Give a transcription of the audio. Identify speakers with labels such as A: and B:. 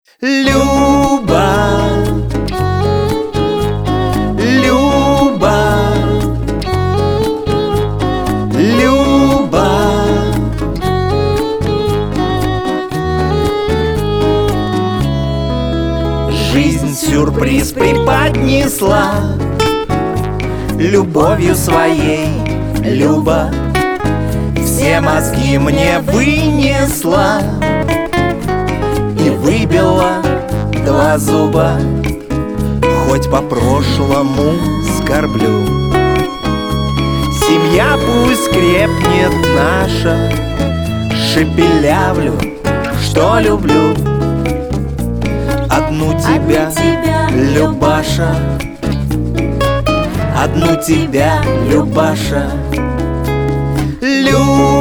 A: Люба, Люба, Люба. Жизнь сюрприз преподнесла любовью своей, Люба. Все мозги мне вынесла и выбила 2 зуба. Хоть по прошлому скорблю, семья пусть крепнет наша. Шепелявлю, что люблю одну тебя, Любаша. Одну тебя, Любаша. Любаша.